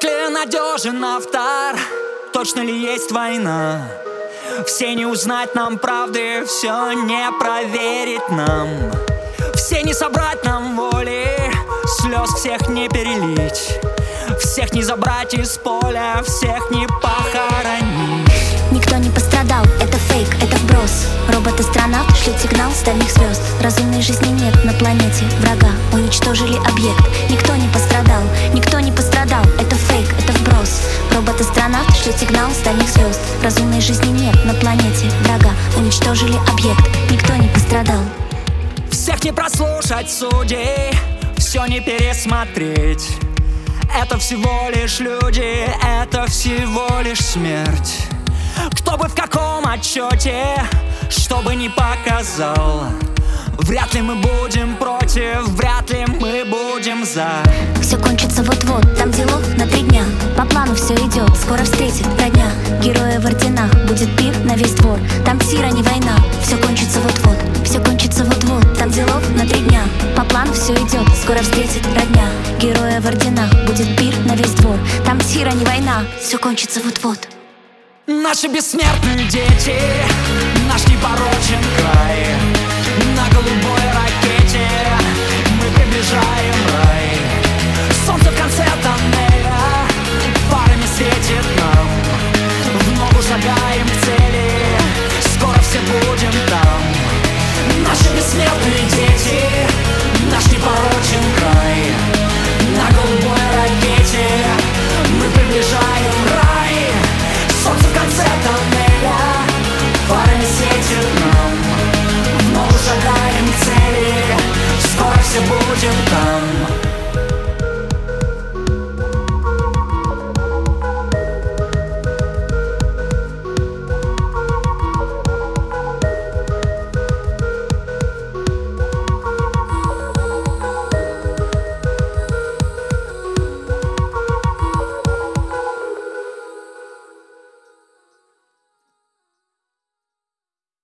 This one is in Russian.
ли надежен автор? Точно ли есть война? Все не узнать нам правды, все не проверить нам. Все не собрать нам воли, слез всех не перелить. Всех не забрать из поля, всех не похоронить. Никто не пострадал, это фейк, это вброс. Робот-астронавт шлет сигнал с дальних звезд. Разумной жизни нет на планете, врага уничтожили объект. Никто не пострадал, никто не пострадал, это фейк, это вброс. Робот-астронавт шлет сигнал с дальних звезд. Разумной жизни нет на планете, врага уничтожили объект. Никто не пострадал. Всех не прослушать судей, все не пересмотреть. Это всего лишь люди, это всего лишь смерть. Кто бы в каком отчете, что бы ни показал, вряд ли мы будем против, вряд ли мы будем за. Все кончится вот-вот, там делов на 3 дня. По плану все идет, скоро встретит родня. Героя в орденах, будет пир на весь двор. Там сира, не война, все кончится вот-вот. Все кончится вот-вот, там делов на 3 дня. По плану все идет, скоро встретит родня. Героя в орденах, будет пир на весь двор. Там сира, не война, все кончится вот-вот. Наши бессмертные дети, наш непорочен край. На голубой ракете мы приближаем рай. Солнце в конце тоннеля фарами светит нам. В ногу шагаем к цели, скоро все будем там. Наши бессмертные дети, наш непорочен край. На голубой ракете мы приближаем рай. Солнце в конце тоннеля фарами светит нам. В ногу шагаем к цели, скоро все будем там.